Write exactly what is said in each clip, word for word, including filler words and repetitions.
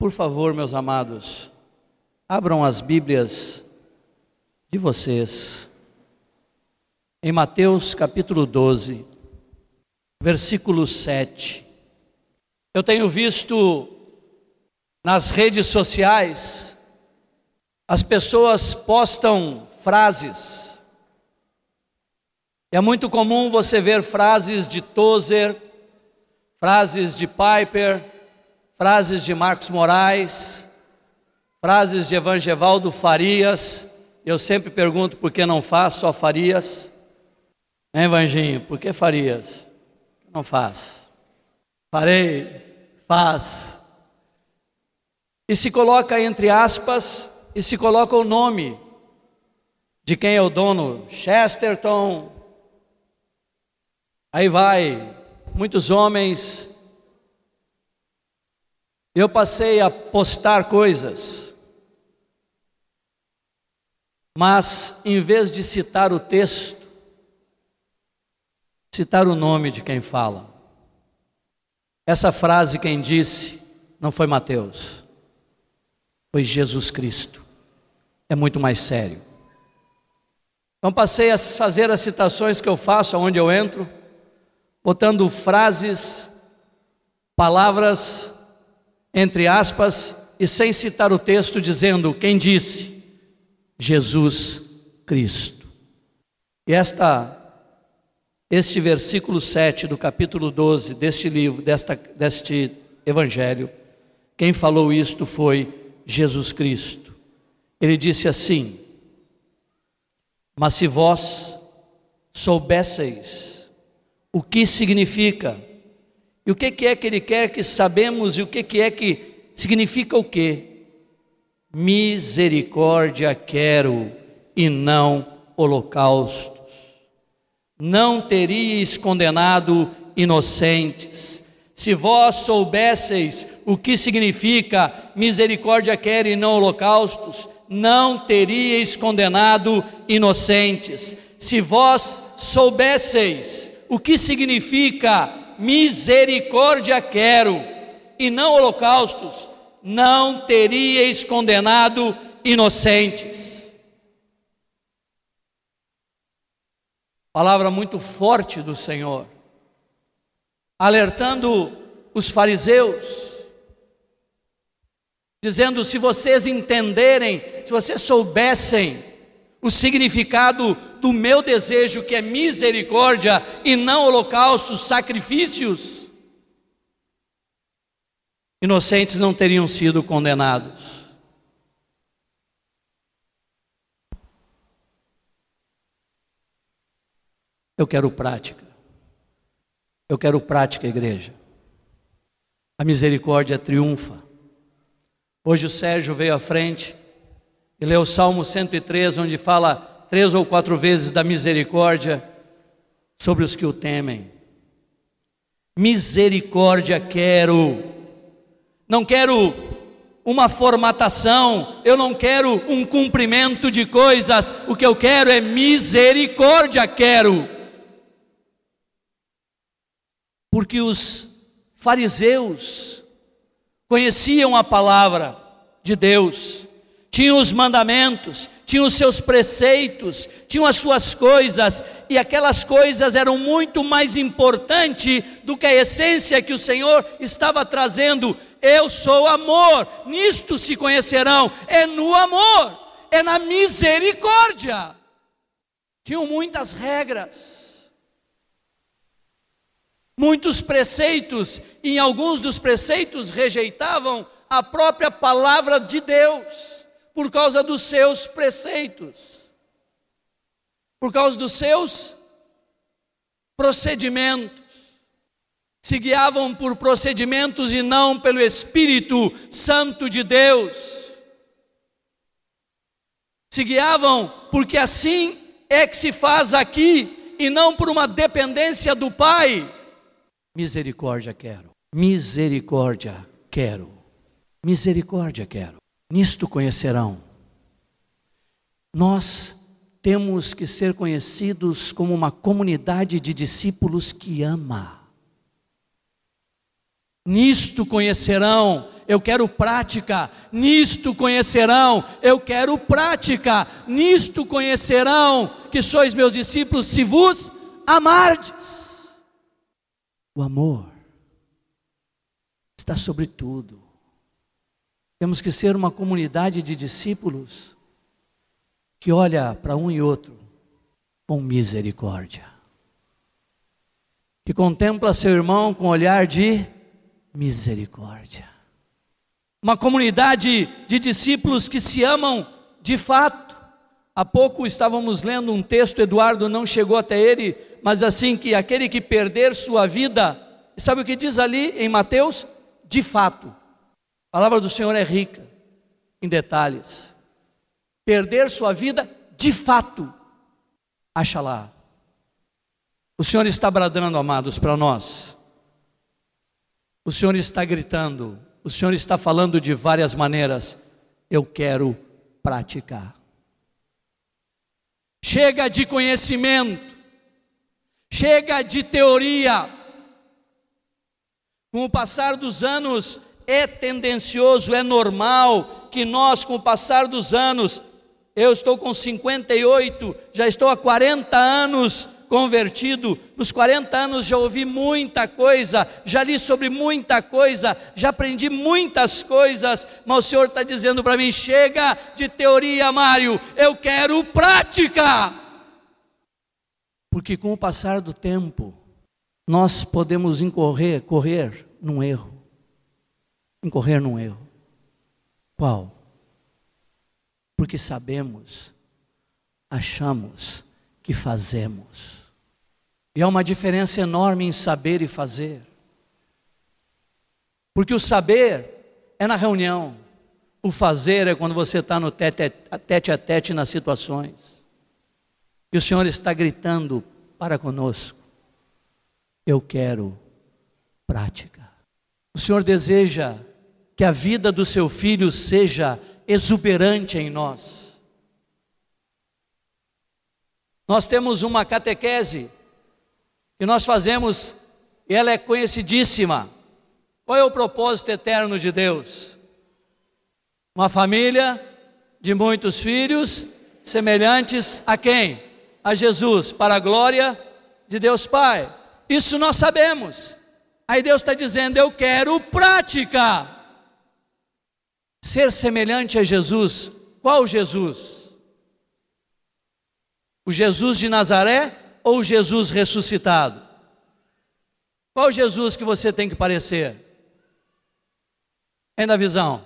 Por favor, meus amados, abram as Bíblias de vocês em Mateus capítulo doze, versículo sete. Eu tenho visto nas redes sociais, as pessoas postam frases. É muito comum você ver frases de Tozer, frases de Piper, frases de Marcos Moraes, frases de Evangevaldo Farias. Eu sempre pergunto por que não faz só Farias. Hein, Vanginho? Por que Farias? Não faz. Farei, faz. E se coloca entre aspas, e se coloca o nome de quem é o dono, Chesterton. Aí vai, muitos homens. Eu passei a postar coisas, mas em vez de citar o texto, citar o nome de quem fala. Essa frase quem disse não foi Mateus, foi Jesus Cristo. É muito mais sério. Então passei a fazer as citações que eu faço, aonde eu entro, botando frases, palavras, entre aspas, e sem citar o texto, dizendo quem disse, Jesus Cristo. E esta, este versículo sete do capítulo doze deste livro, desta, deste evangelho, quem falou isto foi Jesus Cristo. Ele disse assim: mas se vós soubesseis o que significa, e o que é que ele quer que sabemos, e o que é que significa o quê? Misericórdia quero e não holocaustos. Não teríeis condenado inocentes. Se vós soubesseis o que significa misericórdia quero e não holocaustos, não teríeis condenado inocentes. Se vós soubesseis o que significa misericórdia quero e não holocaustos, não teríeis condenado inocentes. Palavra muito forte do Senhor, alertando os fariseus, dizendo: se vocês entenderem, se vocês soubessem o significado do meu desejo, que é misericórdia e não holocaustos, sacrifícios, inocentes não teriam sido condenados. Eu quero prática. Eu quero prática, igreja. A misericórdia triunfa. Hoje o Sérgio veio à frente e leu o Salmo cento e três, onde fala três ou quatro vezes da misericórdia sobre os que o temem. Misericórdia quero. Não quero uma formatação, eu não quero um cumprimento de coisas, o que eu quero é misericórdia quero. Porque os fariseus conheciam a palavra de Deus, tinham os mandamentos, tinham os seus preceitos, tinham as suas coisas, e aquelas coisas eram muito mais importantes do que a essência que o Senhor estava trazendo. Eu sou amor, nisto se conhecerão, é no amor, é na misericórdia. Tinham muitas regras, muitos preceitos, e em alguns dos preceitos rejeitavam a própria palavra de Deus, por causa dos seus preceitos, por causa dos seus procedimentos. Se guiavam por procedimentos e não pelo Espírito Santo de Deus. Se guiavam porque assim é que se faz aqui, e não por uma dependência do Pai. Misericórdia quero, misericórdia quero, misericórdia quero. Nisto conhecerão. Nós temos que ser conhecidos como uma comunidade de discípulos que ama. Nisto conhecerão, eu quero prática. Nisto conhecerão, eu quero prática. Nisto conhecerão que sois meus discípulos, se vos amardes. O amor está sobre tudo. Temos que ser uma comunidade de discípulos que olha para um e outro com misericórdia, que contempla seu irmão com olhar de misericórdia. Uma comunidade de discípulos que se amam de fato. Há pouco estávamos lendo um texto, Eduardo não chegou até ele, mas assim, que aquele que perder sua vida, sabe o que diz ali em Mateus? De fato. A palavra do Senhor é rica em detalhes. Perder sua vida de fato, acha lá. O Senhor está bradando, amados, para nós. O Senhor está gritando. O Senhor está falando de várias maneiras. Eu quero praticar. Chega de conhecimento. Chega de teoria. Com o passar dos anos, é tendencioso, é normal que nós, com o passar dos anos, eu estou com cinquenta e oito, já estou há quarenta anos convertido. Nos quarenta anos já ouvi muita coisa, já li sobre muita coisa, já aprendi muitas coisas, mas o Senhor está dizendo para mim: chega de teoria, Mário, eu quero prática. Porque com o passar do tempo, nós podemos incorrer, correr num erro, incorrer num erro. Qual? Porque sabemos, achamos que fazemos. E há uma diferença enorme em saber e fazer. Porque o saber é na reunião, o fazer é quando você está no tete, tete a tete nas situações. E o Senhor está gritando para conosco: eu quero prática. O Senhor deseja que a vida do seu filho seja exuberante em nós. Nós temos uma catequese que nós fazemos e ela é conhecidíssima. Qual é o propósito eterno de Deus? Uma família de muitos filhos, semelhantes a quem? A Jesus, para a glória de Deus Pai. Isso nós sabemos. Aí Deus está dizendo: eu quero prática. Ser semelhante a Jesus. Qual Jesus? O Jesus de Nazaré ou o Jesus ressuscitado? Qual Jesus que você tem que parecer? Ainda a visão?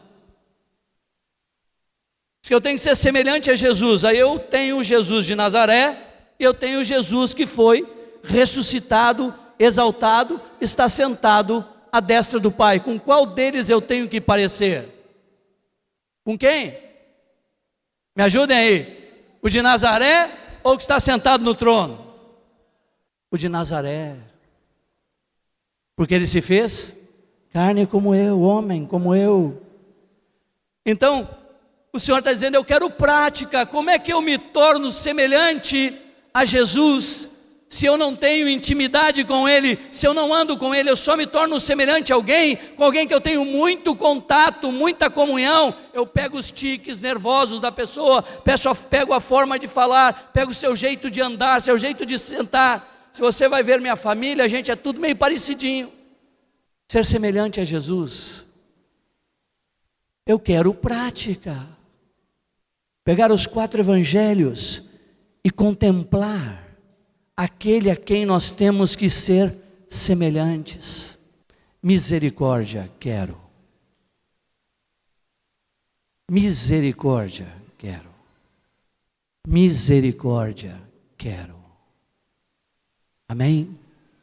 Se eu tenho que ser semelhante a Jesus, aí eu tenho o Jesus de Nazaré, eu tenho o Jesus que foi ressuscitado, exaltado, está sentado à destra do Pai. Com qual deles eu tenho que parecer? Com quem? Me ajudem aí. O de Nazaré ou o que está sentado no trono? O de Nazaré. Porque ele se fez carne como eu, homem como eu. Então, o Senhor está dizendo: eu quero prática. Como é que eu me torno semelhante a Jesus, se eu não tenho intimidade com Ele, se eu não ando com Ele? Eu só me torno semelhante a alguém, com alguém que eu tenho muito contato, muita comunhão. Eu pego os tiques nervosos da pessoa, peço, pego a forma de falar, pego o seu jeito de andar, seu jeito de sentar. Se você vai ver minha família, a gente é tudo meio parecidinho. Ser semelhante a Jesus. Eu quero prática. Pegar os quatro evangelhos e contemplar aquele a quem nós temos que ser semelhantes. Misericórdia, quero. Misericórdia, quero. Misericórdia, quero. Amém?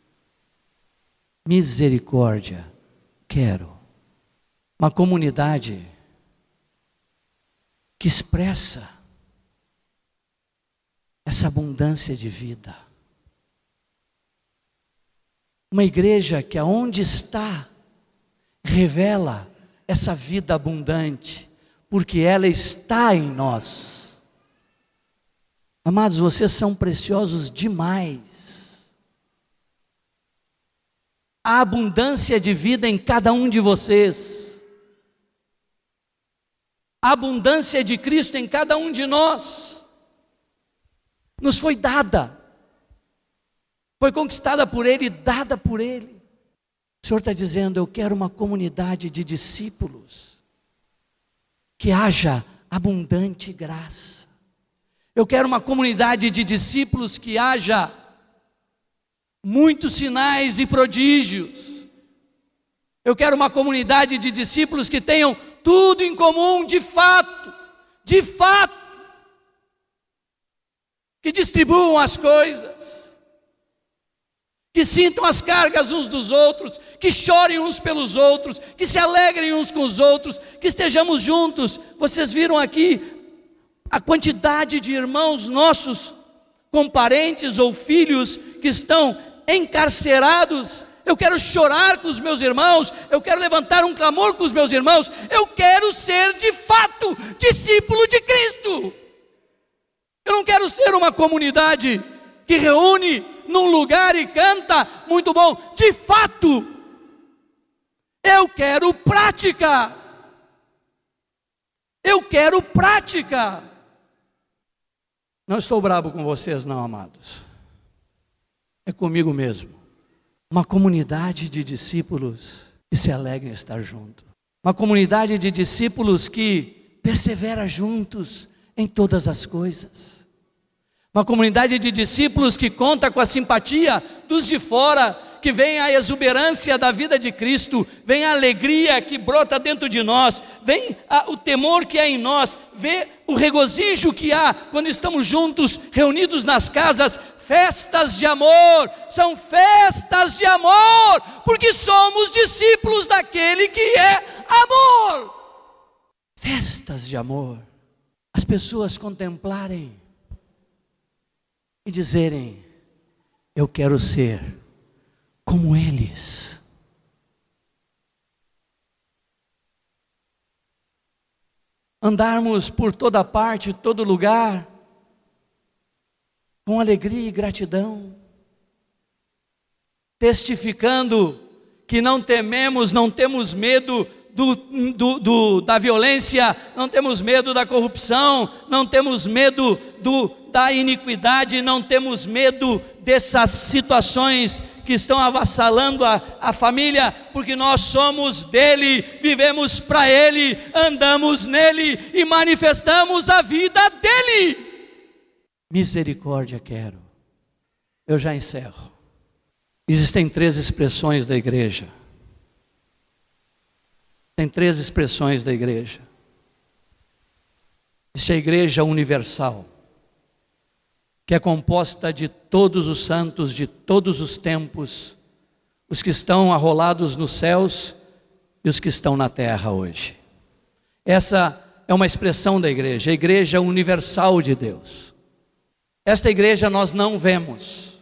Misericórdia, quero. Uma comunidade que expressa essa abundância de vida. Uma igreja que aonde está, revela essa vida abundante, porque ela está em nós. Amados, vocês são preciosos demais. a abundância de vida em cada um de vocês. A abundância de Cristo em cada um de nós nos foi dada, foi conquistada por Ele, dada por Ele. O Senhor está dizendo: eu quero uma comunidade de discípulos, que haja abundante graça. Eu quero uma comunidade de discípulos que haja muitos sinais e prodígios. Eu quero uma comunidade de discípulos que tenham tudo em comum, de fato, de fato, que distribuam as coisas, que sintam as cargas uns dos outros, que chorem uns pelos outros, que se alegrem uns com os outros, que estejamos juntos. Vocês viram aqui a quantidade de irmãos nossos, com parentes ou filhos que estão encarcerados. Eu quero chorar com os meus irmãos, eu quero levantar um clamor com os meus irmãos, eu quero ser de fato discípulo de Cristo. Eu não quero ser uma comunidade que reúne num lugar e canta, muito bom. De fato, eu quero prática. Eu quero prática. Não estou bravo com vocês, não, amados. É comigo mesmo. Uma comunidade de discípulos que se alegrem em estar junto. Uma comunidade de discípulos que persevera juntos em todas as coisas. Uma comunidade de discípulos que conta com a simpatia dos de fora, que vem a exuberância da vida de Cristo, vem a alegria que brota dentro de nós, vem a, o temor que há em nós, vê o regozijo que há quando estamos juntos, reunidos nas casas. Festas de amor, são festas de amor, porque somos discípulos daquele que é amor. Festas de amor, as pessoas contemplarem e dizerem: eu quero ser como eles. Andarmos por toda parte, todo lugar, com alegria e gratidão, testificando que não tememos, não temos medo do, do, do, da violência, não temos medo da corrupção, não temos medo do, da iniquidade, não temos medo dessas situações que estão avassalando a, a família, porque nós somos dele, vivemos para ele, andamos nele e manifestamos a vida dele. Misericórdia quero. Eu já encerro. Existem três expressões da igreja. Tem três expressões da igreja. Existe a igreja universal, que é composta de todos os santos, de todos os tempos, os que estão arrolados nos céus e os que estão na terra hoje. Essa é uma expressão da igreja, a igreja universal de Deus. Esta igreja nós não vemos,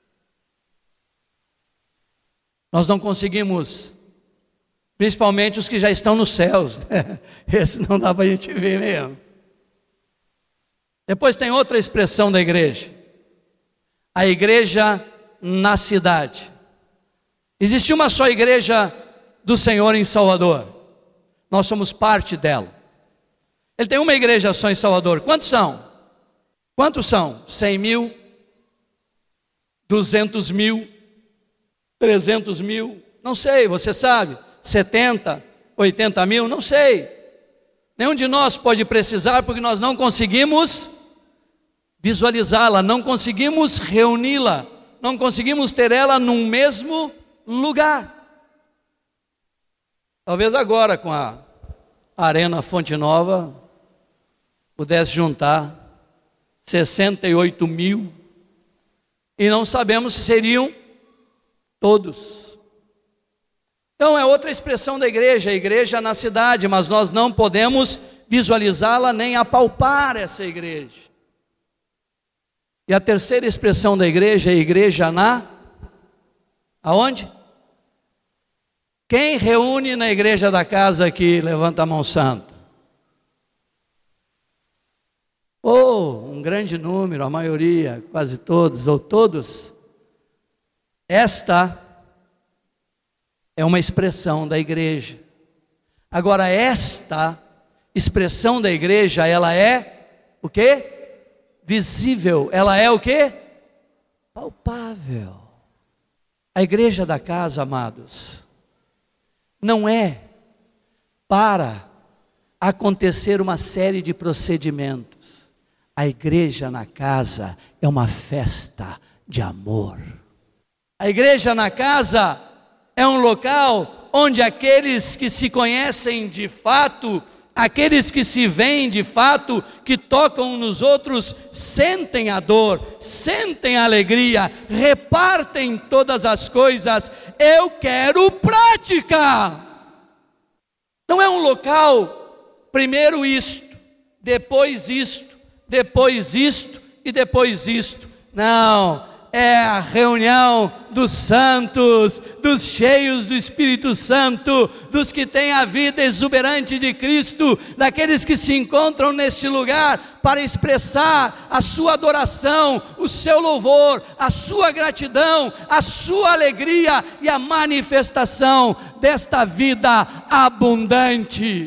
nós não conseguimos, principalmente os que já estão nos céus, né? Esse não dá para a gente ver mesmo. Depois tem outra expressão da igreja, a igreja na cidade. Existe uma só igreja do Senhor em Salvador, nós somos parte dela. Ele tem uma igreja só em Salvador. Quantos são? Quantos são? Cem mil? Duzentos mil? Trezentos mil? Não sei, você sabe? Setenta? Oitenta mil? Não sei. Nenhum de nós pode precisar, porque nós não conseguimos visualizá-la, não conseguimos reuni-la, não conseguimos ter ela num mesmo lugar. Talvez agora com a Arena Fonte Nova pudesse juntar sessenta e oito mil, e não sabemos se seriam todos. Então é outra expressão da igreja, a igreja na cidade, mas nós não podemos visualizá-la nem apalpar essa igreja. E a terceira expressão da igreja é a igreja na, aonde? Quem reúne na igreja da casa aqui, levanta a mão santa. Ou um grande número, a maioria, quase todos ou todos. Esta é uma expressão da igreja. Agora, esta expressão da igreja, ela é o quê? Visível. Ela é o quê? Palpável. A igreja da casa, amados, não é para acontecer uma série de procedimentos. A igreja na casa é uma festa de amor. A igreja na casa é um local onde aqueles que se conhecem de fato, aqueles que se veem de fato, que tocam uns nos outros, sentem a dor, sentem a alegria, repartem todas as coisas. Eu quero prática. Não é um local, primeiro isto, depois isto, depois isto e depois isto. Não, é a reunião dos santos, dos cheios do Espírito Santo, dos que têm a vida exuberante de Cristo, daqueles que se encontram neste lugar para expressar a sua adoração, o seu louvor, a sua gratidão, a sua alegria e a manifestação desta vida abundante.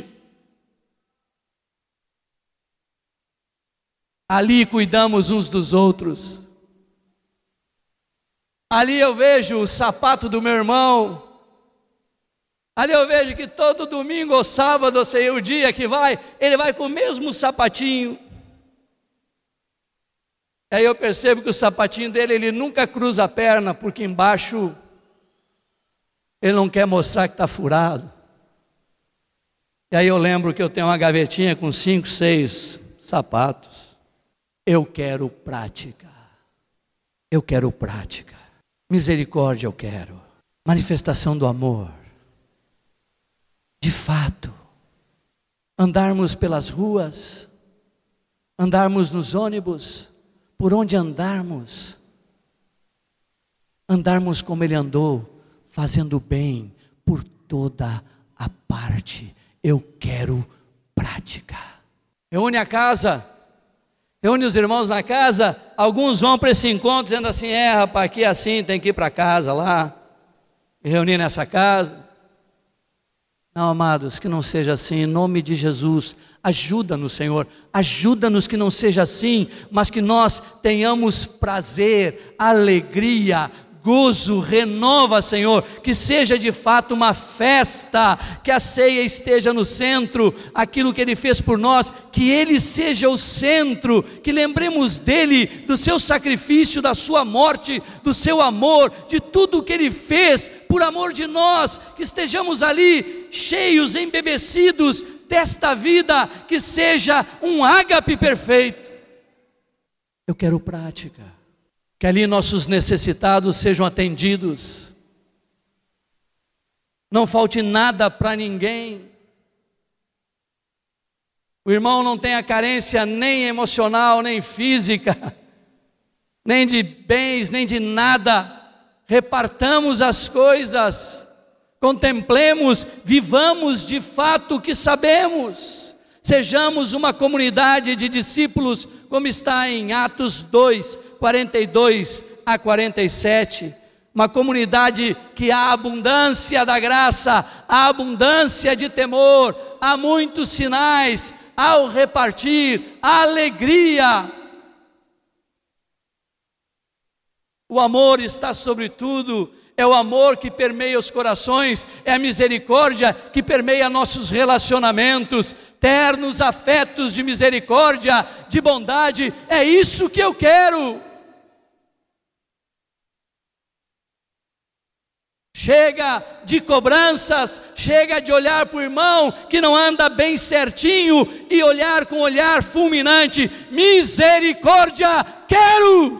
Ali cuidamos uns dos outros. Ali eu vejo o sapato do meu irmão. Ali eu vejo que todo domingo ou sábado, ou sei o dia que vai, ele vai com o mesmo sapatinho. Aí eu percebo que o sapatinho dele, ele nunca cruza a perna, porque embaixo ele não quer mostrar que está furado. E aí eu lembro que eu tenho uma gavetinha com cinco, seis sapatos. Eu quero prática. Eu quero prática. Misericórdia eu quero, manifestação do amor, de fato, andarmos pelas ruas, andarmos nos ônibus, por onde andarmos, andarmos como ele andou, fazendo bem por toda a parte. Eu quero prática. Reúne a casa, reúne os irmãos na casa, alguns vão para esse encontro dizendo assim, é rapaz, aqui é assim, tem que ir para casa lá, e reunir nessa casa. Não, amados, que não seja assim, em nome de Jesus, ajuda-nos, Senhor, ajuda-nos que não seja assim, mas que nós tenhamos prazer, alegria, gozo, renova, Senhor, que seja de fato uma festa, que a ceia esteja no centro, aquilo que Ele fez por nós, que Ele seja o centro, que lembremos dEle, do seu sacrifício, da sua morte, do seu amor, de tudo o que Ele fez por amor de nós, que estejamos ali cheios, embebecidos desta vida, que seja um ágape perfeito. Eu quero prática. Que ali nossos necessitados sejam atendidos, não falte nada para ninguém, o irmão não tenha carência nem emocional, nem física, nem de bens, nem de nada. Repartamos as coisas, contemplemos, vivamos de fato o que sabemos, sejamos uma comunidade de discípulos, como está em Atos dois, quarenta e dois a quarenta e sete, uma comunidade que há abundância da graça, há abundância de temor, há muitos sinais, ao repartir, há alegria. O amor está sobre tudo, é o amor que permeia os corações, é a misericórdia que permeia nossos relacionamentos, ternos afetos de misericórdia, de bondade, é isso que eu quero. Chega de cobranças, chega de olhar para o irmão que não anda bem certinho e olhar com olhar fulminante. Misericórdia, quero!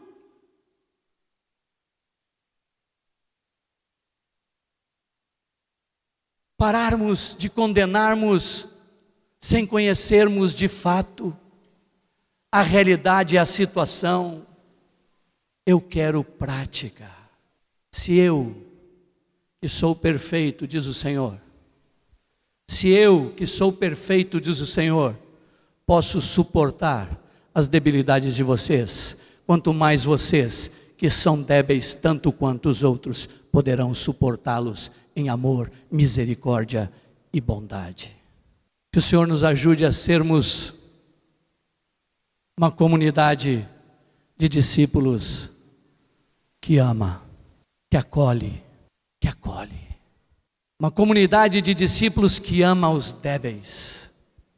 Pararmos de condenarmos sem conhecermos de fato a realidade e a situação. Eu quero prática. Se eu, que sou perfeito, diz o Senhor, se eu, que sou perfeito, diz o Senhor, posso suportar as debilidades de vocês, quanto mais vocês, que são débeis tanto quanto os outros, poderão suportá-los em amor, misericórdia e bondade. Que o Senhor nos ajude a sermos uma comunidade de discípulos que ama, que acolhe, que acolhe. Uma comunidade de discípulos que ama os débeis,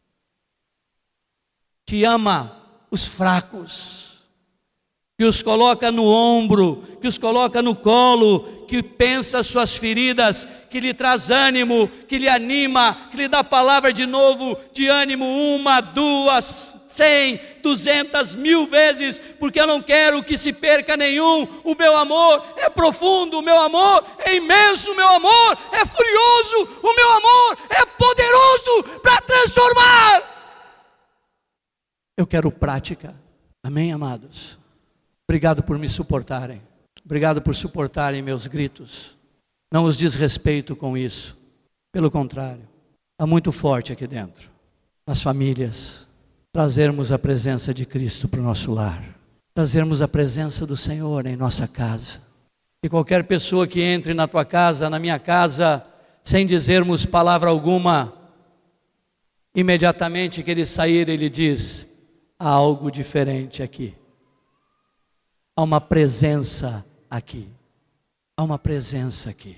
que ama os fracos, que os coloca no ombro, que os coloca no colo, que pensa as suas feridas, que lhe traz ânimo, que lhe anima, que lhe dá palavra de novo, de ânimo, uma, duas, cem, duzentas, mil vezes, porque eu não quero que se perca nenhum. O meu amor é profundo, o meu amor é imenso, o meu amor é furioso, o meu amor é poderoso para transformar. Eu quero prática. Amém, amados? Obrigado por me suportarem. Obrigado por suportarem meus gritos. Não os desrespeito com isso. Pelo contrário, há muito forte aqui dentro, nas famílias, trazermos a presença de Cristo para o nosso lar, trazermos a presença do Senhor em nossa casa. E qualquer pessoa que entre na tua casa, na minha casa, sem dizermos palavra alguma, imediatamente que ele sair, ele diz: há algo diferente aqui. Há uma presença aqui. Há uma presença aqui.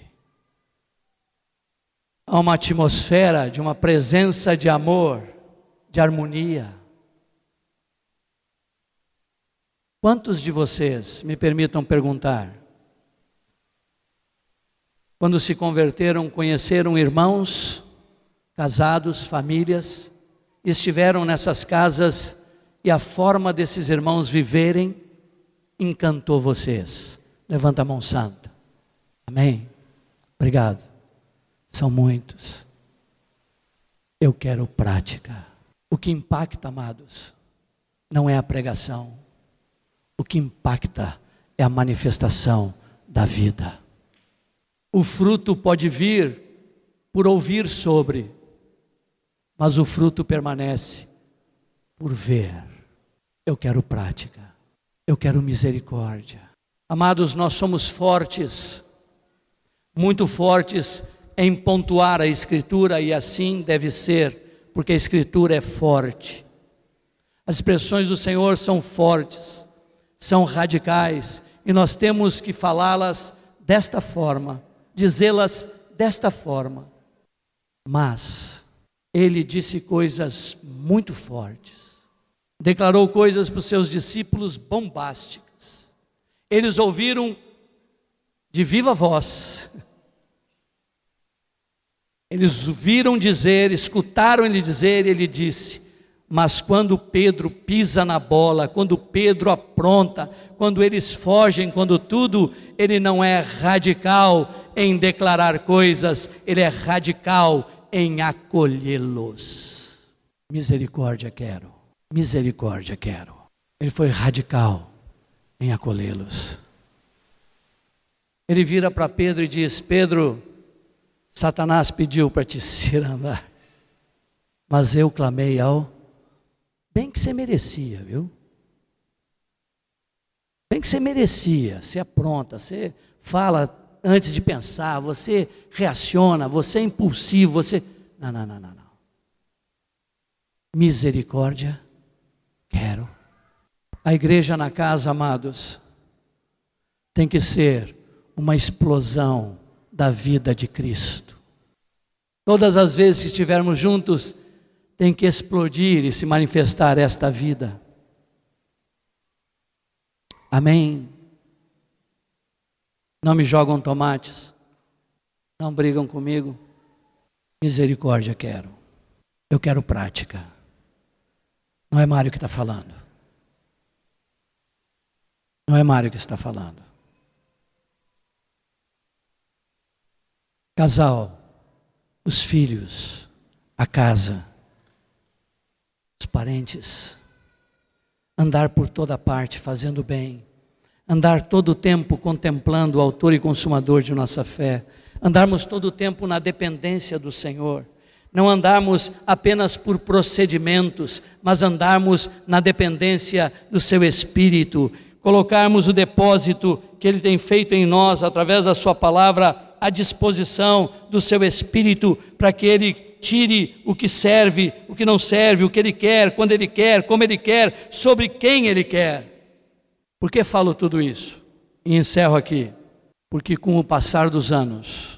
Há uma atmosfera de uma presença de amor, de harmonia. Quantos de vocês, me permitam perguntar, quando se converteram, conheceram irmãos, casados, famílias, estiveram nessas casas e a forma desses irmãos viverem encantou vocês? Levanta a mão santa. Amém? Obrigado. São muitos. Eu quero prática. O que impacta, amados, não é a pregação. O que impacta é a manifestação da vida. O fruto pode vir por ouvir sobre, mas o fruto permanece por ver. Eu quero prática. Eu quero misericórdia. Amados, nós somos fortes, muito fortes em pontuar a Escritura, e assim deve ser, porque a Escritura é forte. As expressões do Senhor são fortes, são radicais, e nós temos que falá-las desta forma, dizê-las desta forma. Mas Ele disse coisas muito fortes, declarou coisas para os seus discípulos bombásticas. Eles ouviram de viva voz. Eles viram dizer, escutaram ele dizer, e ele disse: mas quando Pedro pisa na bola, quando Pedro apronta, quando eles fogem, quando tudo, ele não é radical em declarar coisas, ele é radical em acolhê-los. Misericórdia quero. Misericórdia quero. Ele foi radical em acolhê-los. Ele vira para Pedro e diz: Pedro, Satanás pediu para te cirandar, mas eu clamei ao bem que você merecia, viu? Bem que você merecia. Você apronta, você fala antes de pensar, você reaciona, você é impulsivo, você... Não, não, não, não, não. Misericórdia quero. A igreja na casa, amados, tem que ser uma explosão da vida de Cristo. Todas as vezes que estivermos juntos, tem que explodir e se manifestar esta vida. Amém? Não me jogam tomates, não brigam comigo. Misericórdia quero. Eu quero prática. Não é Mário que está falando. Não é Mário que está falando. Casal, os filhos, a casa, os parentes, andar por toda parte fazendo bem, andar todo o tempo contemplando o autor e consumador de nossa fé, andarmos todo o tempo na dependência do Senhor, não andarmos apenas por procedimentos, mas andarmos na dependência do seu Espírito, colocarmos o depósito que Ele tem feito em nós através da sua palavra à disposição do seu Espírito, para que Ele tire o que serve, o que não serve, o que Ele quer, quando Ele quer, como Ele quer, sobre quem Ele quer. Por que falo tudo isso? E encerro aqui. Porque com o passar dos anos,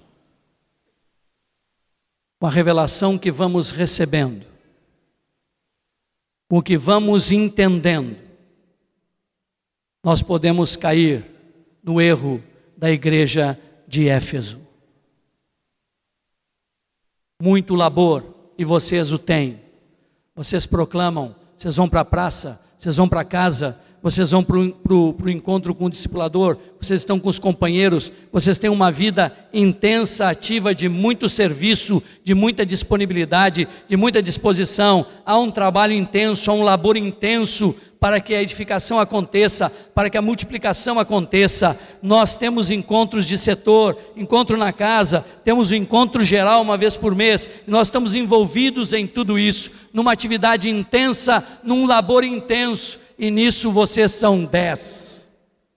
com a revelação que vamos recebendo, com o que vamos entendendo, nós podemos cair no erro da igreja de Éfeso. Muito labor, e vocês o têm. Vocês proclamam, vocês vão para a praça, vocês vão para casa, vocês vão para o encontro com o discipulador, vocês estão com os companheiros, vocês têm uma vida intensa, ativa, de muito serviço, de muita disponibilidade, de muita disposição. Há um trabalho intenso, há um labor intenso para que a edificação aconteça, para que a multiplicação aconteça. Nós temos encontros de setor, encontro na casa, temos o encontro geral uma vez por mês, e nós estamos envolvidos em tudo isso, numa atividade intensa, num labor intenso, e nisso vocês são dez.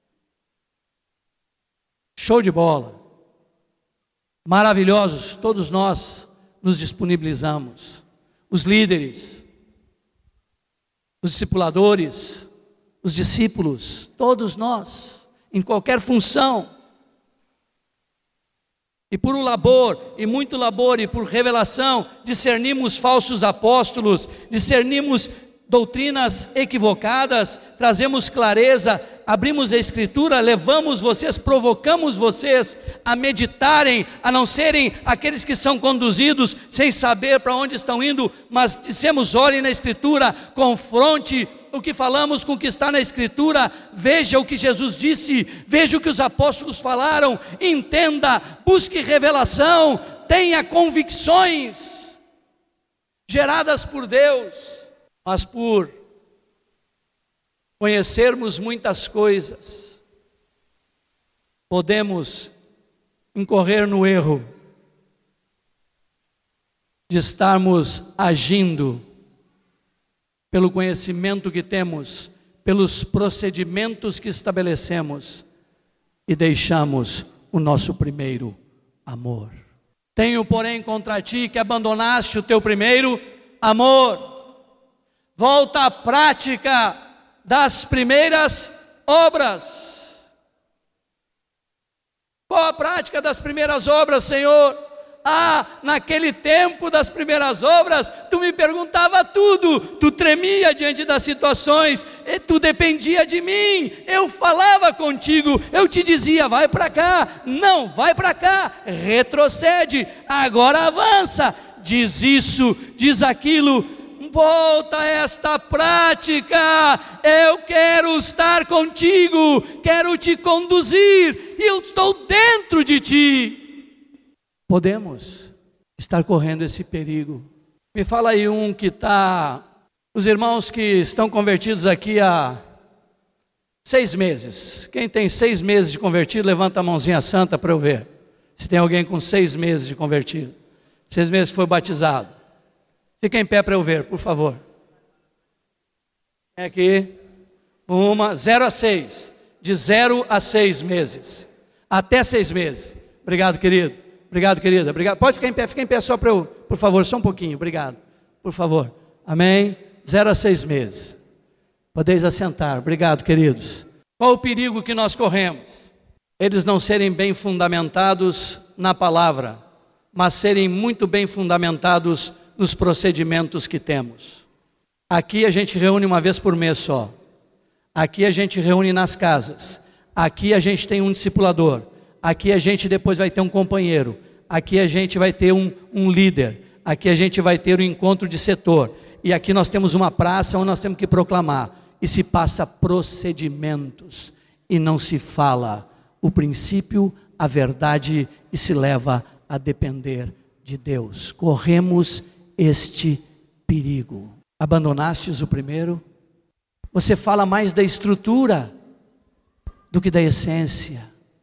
Show de bola. Maravilhosos, todos nós nos disponibilizamos. Os líderes, os discipuladores, os discípulos, todos nós, em qualquer função. E por um labor, e muito labor, e por revelação, discernimos falsos apóstolos, discernimos doutrinas equivocadas, trazemos clareza, abrimos a Escritura, levamos vocês, provocamos vocês a meditarem, a não serem aqueles que são conduzidos sem saber para onde estão indo, mas dissemos: olhem na Escritura, confronte o que falamos com o que está na Escritura, veja o que Jesus disse, veja o que os apóstolos falaram, entenda, busque revelação, tenha convicções geradas por Deus. Mas por conhecermos muitas coisas, podemos incorrer no erro de estarmos agindo pelo conhecimento que temos, pelos procedimentos que estabelecemos, e deixamos o nosso primeiro amor. Tenho, porém, contra ti que abandonaste o teu primeiro amor. Volta à prática das primeiras obras. Qual a prática das primeiras obras, Senhor? Ah, naquele tempo das primeiras obras, tu me perguntava tudo, tu tremia diante das situações, e tu dependia de mim, eu falava contigo, eu te dizia: vai para cá, não, vai para cá, retrocede, agora avança, diz isso, diz aquilo. Volta a esta prática, eu quero estar contigo, quero te conduzir, e eu estou dentro de ti. Podemos estar correndo esse perigo. Me fala aí um que está, os irmãos que estão convertidos aqui há seis meses, quem tem seis meses de convertido, levanta a mãozinha santa para eu ver, se tem alguém com seis meses de convertido, seis meses foi batizado. Fica em pé para eu ver, por favor. É aqui, uma, zero a seis, de zero a seis meses, até seis meses. Obrigado, querido, obrigado, querida, obrigado. Pode ficar em pé, fica em pé só para eu, por favor, só um pouquinho, obrigado, por favor. Amém? Zero a seis meses. Podeis assentar, obrigado, queridos. Qual o perigo que nós corremos? Eles não serem bem fundamentados na palavra, mas serem muito bem fundamentados nos procedimentos que temos. Aqui a gente reúne uma vez por mês só. Aqui a gente reúne nas casas. Aqui a gente tem um discipulador. Aqui a gente depois vai ter um companheiro. Aqui a gente vai ter um, um líder. Aqui a gente vai ter um encontro de setor. E aqui nós temos uma praça onde nós temos que proclamar. E se passa procedimentos. E não se fala o princípio, a verdade, e se leva a depender de Deus. Corremos este perigo. Abandonastes o primeiro? Você fala mais da estrutura do que da essência.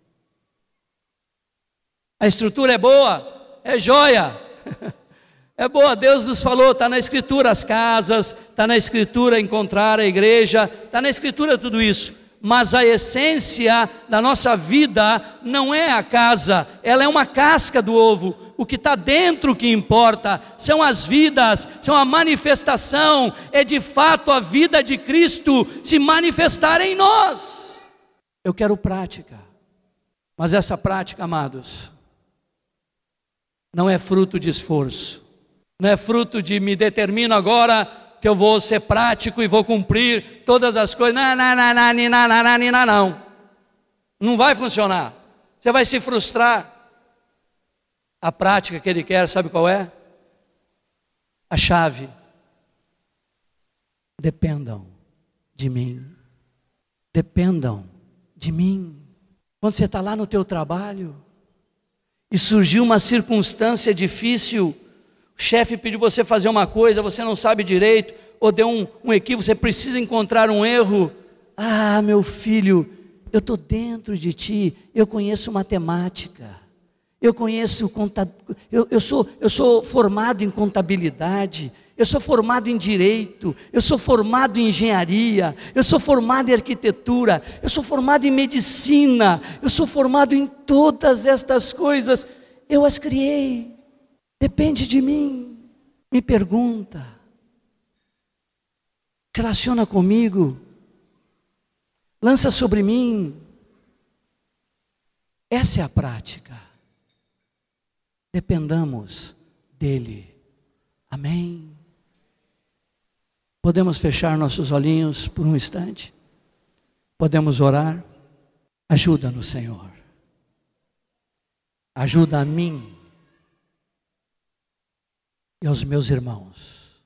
A estrutura é boa, é joia, é boa, Deus nos falou, está na Escritura as casas, está na Escritura encontrar a igreja, está na Escritura tudo isso, mas a essência da nossa vida não é a casa, ela é uma casca do ovo. O que está dentro que importa, são as vidas, são a manifestação, é de fato a vida de Cristo se manifestar em nós. Eu quero prática, mas essa prática, amados, não é fruto de esforço, não é fruto de me determino agora que eu vou ser prático e vou cumprir todas as coisas. Não, não, não, não, não, não, não, não. Não vai funcionar. Você vai se frustrar. A prática que Ele quer, sabe qual é? A chave. Dependam de mim. Dependam de mim. Quando você está lá no teu trabalho e surgiu uma circunstância difícil, o chefe pediu você fazer uma coisa, você não sabe direito, ou deu um, um equívoco, você precisa encontrar um erro. Ah, meu filho, eu estou dentro de ti, eu conheço matemática, eu conheço, eu, eu, sou, eu sou formado em contabilidade, eu sou formado em direito, eu sou formado em engenharia, eu sou formado em arquitetura, eu sou formado em medicina, eu sou formado em todas estas coisas, eu as criei. Depende de mim, me pergunta, relaciona comigo, lança sobre mim. Essa é a prática. Dependamos dEle. Amém. Podemos fechar nossos olhinhos por um instante? Podemos orar? Ajuda-nos, Senhor. Ajuda a mim e aos meus irmãos.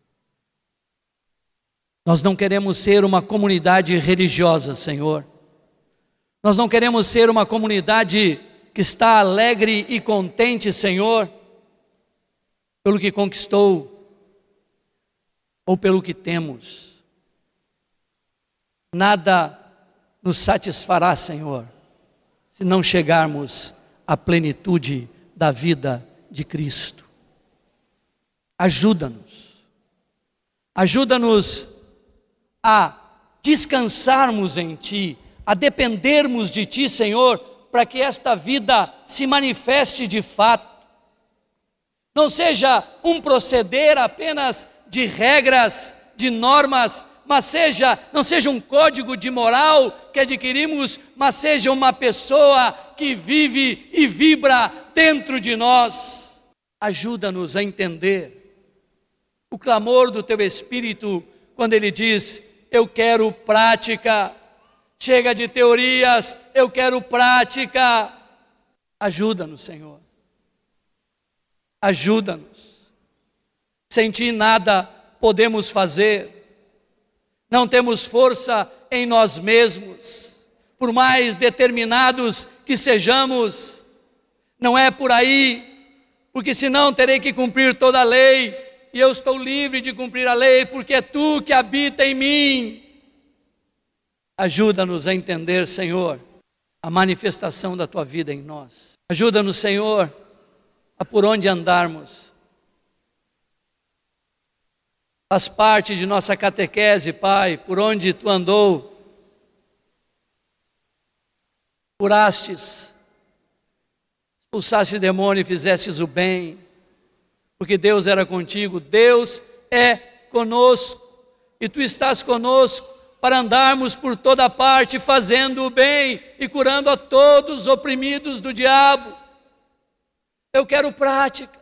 Nós não queremos ser uma comunidade religiosa, Senhor. Nós não queremos ser uma comunidade que está alegre e contente, Senhor, pelo que conquistou ou pelo que temos. Nada nos satisfará, Senhor, se não chegarmos à plenitude da vida de Cristo. Ajuda-nos, ajuda-nos a descansarmos em Ti, a dependermos de Ti, Senhor, para que esta vida se manifeste de fato. Não seja um proceder apenas de regras, de normas, mas seja, não seja um código de moral que adquirimos, mas seja uma pessoa que vive e vibra dentro de nós. Ajuda-nos a entender o clamor do Teu Espírito, quando Ele diz, eu quero prática, chega de teorias, eu quero prática. Ajuda-nos, Senhor, ajuda-nos. Sem Ti nada podemos fazer, não temos força em nós mesmos, por mais determinados que sejamos, não é por aí, porque senão terei que cumprir toda a lei, e eu estou livre de cumprir a lei, porque é Tu que habita em mim. Ajuda-nos a entender, Senhor, a manifestação da Tua vida em nós. Ajuda-nos, Senhor, a por onde andarmos. Faz parte de nossa catequese, Pai, por onde Tu andou, curastes, expulsastes demônio e fizestes o bem, porque Deus era contigo. Deus é conosco, e Tu estás conosco para andarmos por toda parte fazendo o bem e curando a todos os oprimidos do diabo. Eu quero prática.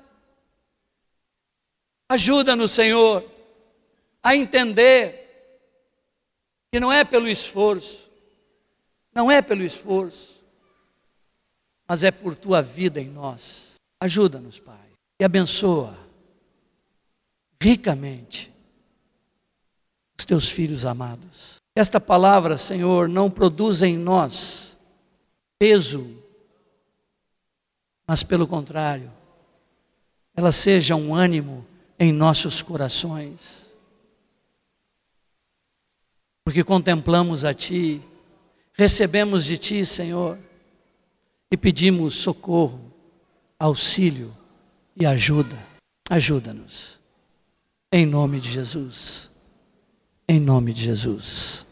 Ajuda-nos, Senhor, a entender que não é pelo esforço, não é pelo esforço, mas é por Tua vida em nós. Ajuda-nos, Pai, e abençoa ricamente os Teus filhos amados. Esta palavra, Senhor, não produz em nós peso, mas pelo contrário, ela seja um ânimo em nossos corações, porque contemplamos a Ti, recebemos de Ti, Senhor, e pedimos socorro, auxílio e ajuda. Ajuda-nos, em nome de Jesus, em nome de Jesus.